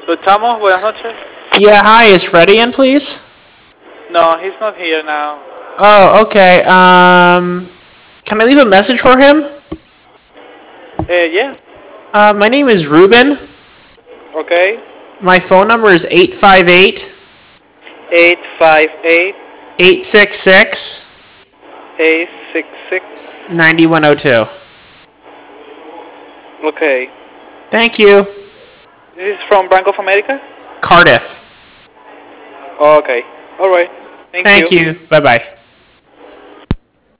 Luchamos, buenas noches. Yeah, hi, is Freddie in, please? No, he's not here now. Oh, okay. Can I leave a message for him? Yeah, My name is Ruben. okay. My phone number is 858 858 866 866. 9102. Okay. Thank you. This is from Bank of America? Cardiff. Okay. Alright. Thank Thank you. you. Bye-bye.